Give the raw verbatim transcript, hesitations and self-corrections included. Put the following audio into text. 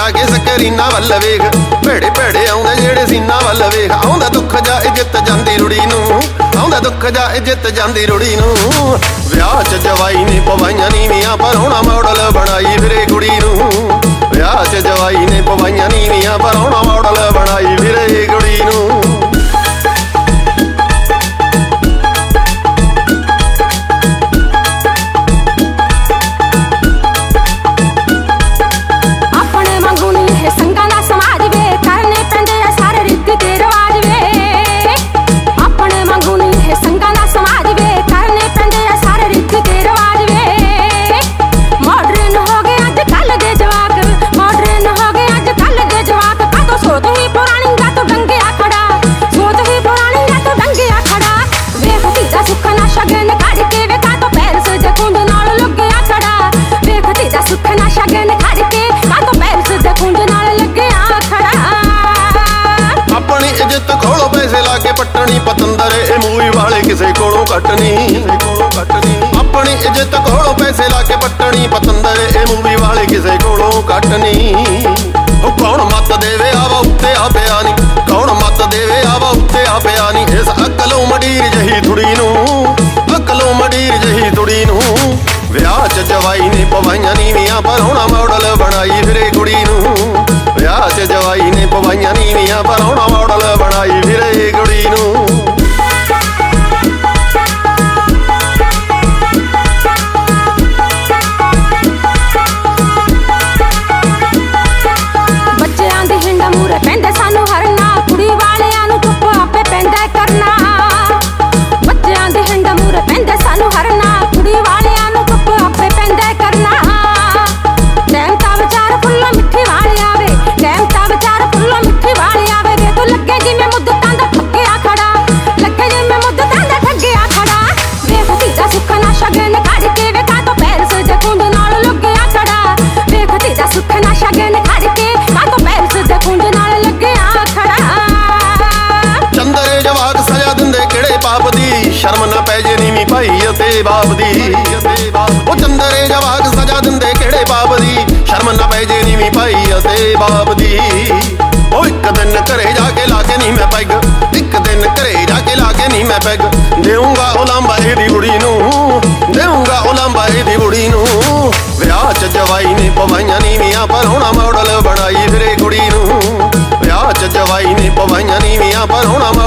ਕੇ ਸਕਰੀਨਾ ਵੱਲ ਵੇਖ, ਭੇੜੇ ਭੇੜੇ ਆਉਂਦੇ ਜਿਹੜੇ ਸੀਨਾ ਵੱਲ ਵੇਖ। ਆਉਂਦਾ ਦੁੱਖ ਜਾ ਇੱਜ਼ਤ ਜਾਂਦੀ ਰੁੜੀ ਨੂੰ, ਆਉਂਦਾ ਦੁੱਖ ਜਾ ਇੱਜ਼ਤ ਜਾਂਦੀ ਰੁੜੀ ਨੂੰ। ਵਿਆਹ ਚ ਜਵਾਈ ਨੇ ਪਵਾਈਆਂ ਨੀਵੀਆਂ, ਪਰ ਹੁਣ ਮਾਡਲ ਬਣਾਈ ਫਿਰੇ ਕੁੜੀ ਨੂੰ। ਵਿਆਹ ਚ ਜਵਾਈ ਨੇ ਪਵਾਈਆਂ ਨੀਵੀਆਂ, ਪਰ ਹੁਣ ਮਾਡਲ ਬਣਾਈ ਫਿਰੇ ਕੁੜੀ ਨੂੰ। ਪੱਟਣੀ ਪਤੰਦਰ ਇਹ ਮੂਵੀ ਵਾਲੇ ਕਿਸੇ ਕੋਲੋਂ ਘੱਟ ਨਹੀਂ, ਆਪਣੀ ਇੱਜ਼ਤ ਕੋਲੋਂ ਪੈਸੇ ਲਾ ਕੇ ਪੱਟਣੀ ਪਤੰਦਰ ਇਹ ਮੂਵੀ ਵਾਲੇ ਕਿਸੇ ਕੋਲੋਂ ਘੱਟ ਨਹੀਂ। ਉਹ ਕੌਣ ਮੱਤ ਦੇਵੇ ਆਵਾ ਉੱਤੇ ਆ ਪਿਆ ਨੀ, ਕੌਣ ਮੱਤ ਦੇਵੇ ਆਵਾ ਉੱਤੇ ਆ ਪਿਆ ਨੀ। ਇਸ ਅਕਲੋਂ ਮਡੀਰ ਜਹੀ ਥੁੜੀ ਨੂੰ, ਅਕਲੋਂ ਮਡੀਰ ਜਹੀ ਥੁੜੀ ਨੂੰ। ਵਿਆਹ ਚ ਜਵਾਈ ਨੇ ਪਵਾਈਆਂ ਨੀਵੀਆਂ, ਪਰ ਹੁਣ ਮਾਡਲ ਬਣਾਈ ਫਿਰੇ ਕੁੜੀ ਨੂੰ। ਵਿਆਹ ਚ ਜਵਾਈ ਨੇ ਪਵਾਈਆਂ ਨੀਵੀਆਂ, ਪਰ ਹੁਣ ਮਾਡਲ ਬਣਾਈ ਫਿਰੇ ਕੁੜੀ ਨੂੰ। ਬੱਚਿਆਂ ਦੀ ਹਿੰਡ ਮੂਰੇ ਪੈਂਦੇ ਸਾਨੂੰ ਹਰਨਾ, ਕੁੜੀ ਵਾਲਿਆਂ ਨੂੰ ਚੁੱਪ ਆਪੇ ਪੈਂਦਾ ਕਰਨਾ। ਬੱਚਿਆਂ ਦੀ ਹਿੰਡ ਮੂਰੇ ਪੈਂਦੇ ਸਾਨੂੰ ਹਰਨਾ, ਕੁੜੀ ਵਾਲਿਆਂ ਨੂੰ ਚੁੱਪ ਆਪੇ ਪੈਂਦਾ ਕਰਨਾ। ਟਾਈਮ ਤਾਂ ਵਿਚਾਰ ਫੁੱਲੋਂ ਮਿੱਠੀ ਵਾਲੀ ਆਵੇ, ਟਾਈਮ ਤਾਂ ਵਿਚਾਰ ਫੁੱਲੋਂ ਮਿੱਠੀ ਵਾਲੀ ਆਵੇ। ਵੇ ਤੂੰ ਲੱਗੇ ਜਿਵੇਂ ਮੁੱਦਤਾਂ ਦਾ ਠੱਗਿਆ ਖੜਾ, ਲੱਗੇ ਜਿਵੇਂ ਮੁੱਦਤਾਂ ਦਾ ਠੱਗਿਆ ਖੜਾ। ਵੇਖ ਧੀਦਾ ਸੁੱਖ ਨਾ ਸ਼ਗਨ ਕੱਢ ਕੇ, ਵੇਖਾ ਤੋਂ ਪੈਰ ਸਜੇ ਕੁੰਡ ਨਾਲ ਲੱਗਿਆ ਖੜਾ। ਵੇਖ ਧੀਦਾ ਸੁੱਖ ਨਾ ਸ਼ਗਨ ਕੱਢ ਕੇ, ਕਾ ਤੋਂ ਪੈਰ ਸਜੇ ਕੁੰਡ ਨਾਲ ਲੱਗਿਆ ਖੜਾ। ਚੰਦਰੇ ਜਵਾਕ ਸਜ਼ਾ ਦਿੰਦੇ ਕਿਹੜੇ ਪਾਪ ਦੀ, ਸ਼ਰਮ ਨਾ ਪੈ ਜੇ ਨੀਵੀਂ ਭਾਈ ਅਤੇ ਬਾਪ ਦੀ। ਉਹ ਚੰਦਰੇ ਜਵਾਕ ਸਜ਼ਾ ਦਿੰਦੇ ਕਿਹੜੇ ਪਾਪ ਦੀ, ਸ਼ਰਮ ਨਾ ਪੈ ਜੇ ਨੀਵੀਂ ਭਾਈ ਅਤੇ ਬਾਪ ਦੀ। ਉਹ ਇੱਕ ਦਿਨ ਘਰੇ ਜਾ ਕੇ ਲਾ ਕੇ ਨਹੀਂ ਮੈਂ ਪੈਗ, ਇੱਕ ਦਿਨ ਘਰੇ ਜਾ ਕੇ ਲਾ ਕੇ ਨਹੀਂ ਮੈਂ ਪੈਗ। ਦੇਊਂਗਾ ਉਲਾਂਬਾ ਇਹਦੀ ਕੁੜੀ ਨੂੰ, ਦੇਊਂਗਾ ਉਲਾਂਬਾ ਇਹਦੀ ਕੁੜੀ ਨੂੰ। ਵਿਆਹ ਚ ਜਵਾਈ ਨੇ ਪਵਾਈਆਂ ਨੀਵੀਆਂ, ਪਰ ਹੁਣ ਮਾਡਲ ਬਣਾਈ ਫਿਰੇ ਕੁੜੀ ਨੂੰ। ਵਿਆਹ ਚ ਜਵਾਈ ਨੇ ਪਵਾਈਆਂ ਨੀਵੀਆਂ, ਪਰ ਹੁਣ